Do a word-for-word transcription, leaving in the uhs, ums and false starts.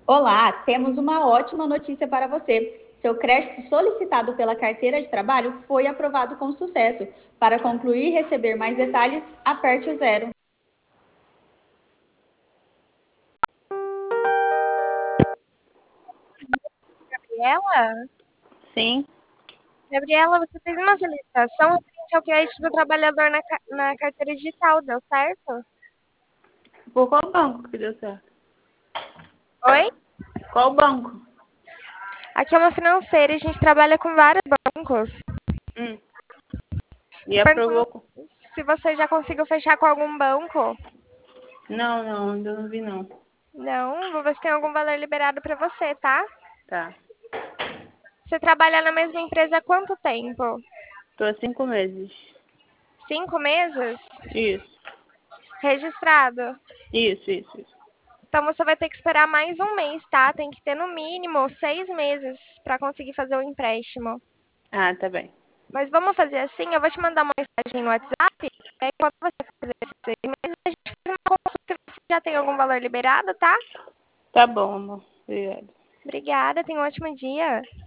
Olá, temos uma ótima notícia para você. Seu crédito solicitado pela carteira de trabalho foi aprovado com sucesso. Para concluir e receber mais detalhes, aperte o zero. Gabriela? Sim. Gabriela, você fez uma solicitação referente ao crédito do trabalhador na, ca- na carteira digital, deu certo? Por qual banco que deu certo? Oi? Qual banco? Aqui é uma financeira e a gente trabalha com vários bancos. Hum. Tô E perguntando aprovou? se você já conseguiu fechar com algum banco. Não, não, ainda não vi não. Não, vou ver se tem algum valor liberado para você, tá? Tá. Você trabalha na mesma empresa há quanto tempo? Tô há cinco meses. Cinco meses? Isso, Registrado. isso, isso, isso. Então você vai ter que esperar mais um mês, tá? Tem que ter no mínimo seis meses para conseguir fazer o empréstimo. Ah, tá bem. Mas vamos fazer assim, eu vou te mandar uma mensagem no WhatsApp, e aí quando você fazer esses seis meses, a gente faz uma consulta e você já tem algum valor liberado, tá? Tá bom, amor. Obrigada. Obrigada, tenha um ótimo dia.